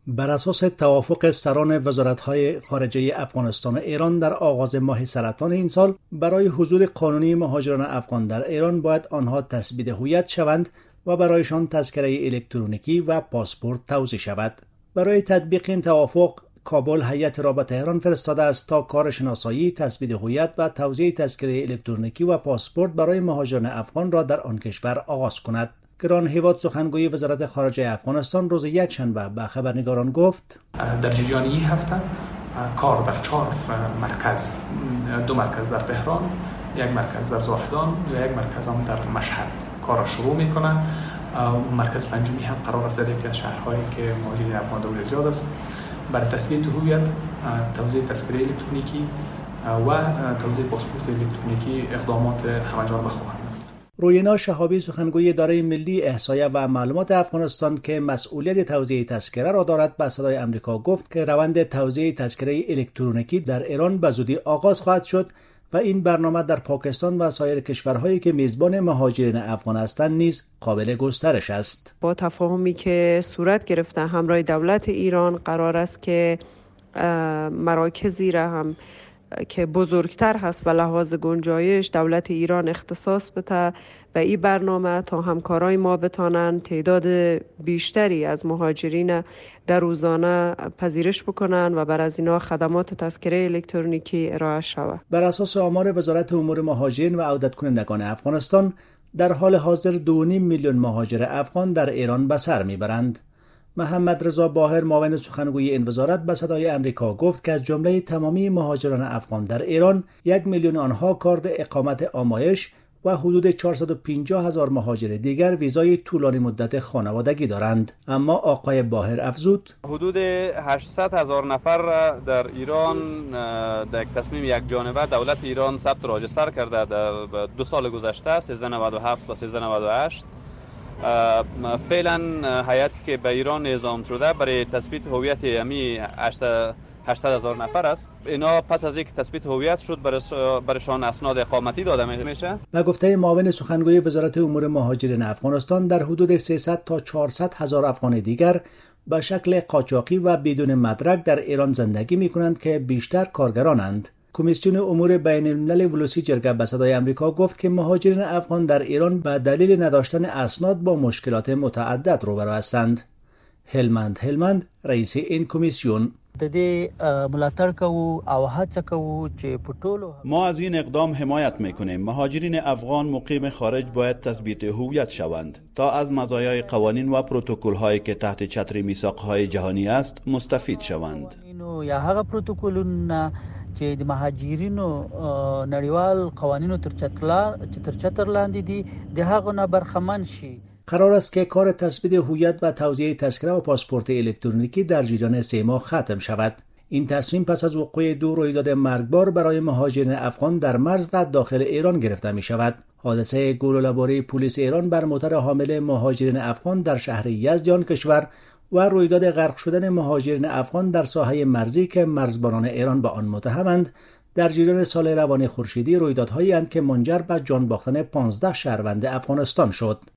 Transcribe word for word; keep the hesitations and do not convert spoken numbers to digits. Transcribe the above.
بر اساس توافق سران وزارت‌های خارجه افغانستان و ایران در آغاز ماه سرطان این سال، برای حضور قانونی مهاجران افغان در ایران باید آنها تثبیت هویت شوند و برایشان تذکره الکترونیکی و پاسپورت توزیع شود. برای تطبیق این توافق، کابل هیئت را به تهران فرستاده است تا کار شناسایی، تثبیت هویت و توزیع تذکره الکترونیکی و پاسپورت برای مهاجران افغان را در آن کشور آغاز کند. گران هیواد سخنگوی وزارت خارجه افغانستان روز یکشنبه به خبرنگاران گفت: در جریان این هفته کار در چهار مرکز، دو مرکز در تهران، یک مرکز در زاهدان و یک مرکز هم در مشهد کار را شروع میکنه. مرکز پنجمی هم قرار است در یکی از شهرهایی که مهاجرین افغان دور زیاد است برای تثبیت هویت، توزیع تذکره الکترونیکی و توزیع پاسپورت الکترونیکی اقدامات همانجا بخواهند. روینا شهابی سخنگوی اداره ملی احصایه و معلومات افغانستان که مسئولیت توزیع تذکره را دارد به صدای آمریکا گفت که روند توزیع تذکره الکترونیکی در ایران به زودی آغاز خواهد شد و این برنامه در پاکستان و سایر کشورهایی که میزبان مهاجرین افغان هستند نیز قابل گسترش است. با تفاهمی که صورت گرفته همراه دولت ایران، قرار است که مراکزی را هم که بزرگتر هست به لحاظ گنجایش دولت ایران اختصاص بده به این برنامه تا همکارای ما بتانن تعداد بیشتری از مهاجرین در روزانه پذیرش بکنن و بر از اینا خدمات تذکره الکترونیکی ارائه شود. بر اساس آمار وزارت امور مهاجرین و عودت کنندگان افغانستان، در حال حاضر دو و نیم میلیون مهاجر افغان در ایران به سر میبرند. محمد رضا باهر معاون سخنگوی این وزارت به صدای آمریکا گفت که از جمله تمامی مهاجران افغان در ایران، یک میلیون آنها کارت اقامت آمایش و حدود چهارصد و پنجاه هزار مهاجر دیگر ویزای طولانی مدت خانوادگی دارند. اما آقای باهر افزود: حدود هشتصد هزار نفر در ایران در تصمیم یک جانبه دولت ایران ثبت راجستر کرده در دو سال گذشته، سیزده نود و هفت و سیزده نود و هشت. فعلا هیئتی که به ایران نظام شده برای تثبیت هویت امی هشتصد هزار نفر است. اینا پس از اینکه تثبیت هویت شد برایشان اسناد اقامتی داده میشه. به گفته معاون سخنگوی وزارت امور مهاجرین افغانستان، در حدود سیصد تا چهارصد هزار افغان دیگر به شکل قاچاقی و بدون مدرک در ایران زندگی میکنند که بیشتر کارگرانند. کمیسیون امور بین الملل ولوسی جرگه به صدای آمریکا گفت که مهاجرین افغان در ایران به دلیل نداشتن اسناد با مشکلات متعدد روبرو هستند. هلمند هلمند رئیس این کمیسیون: ما از این اقدام حمایت میکنیم. مهاجرین افغان مقیم خارج باید تثبیت هویت شوند تا از مزایای قوانین و پروتکل هایی که تحت چتر میثاق های جهانی است مستفید شوند. یا هغه پروتکلونه چې د مهاجرینو نړیوال قوانینو تر چتر تر چتر لاندې دي د هغو نه برخمن شي. قرار است که کار تثبیت هویت و توزیع تذکره و پاسپورت الکترونیکی در جریان سه ماه ختم شود. این تصمیم پس از وقوع دو رویداد مرگبار برای مهاجرین افغان در مرز و داخل ایران گرفته می شود. حادثه گلوله‌باری پلیس ایران بر موتر حامل مهاجرین افغان در شهر یزد آن کشور و رویداد غرق شدن مهاجرین افغان در ساحه مرزی که مرزبانان ایران به آن متهمند، در جریان سال روان خورشیدی رویدادهایی اند که منجر به جان باختن پانزده شهروند افغانستان شد.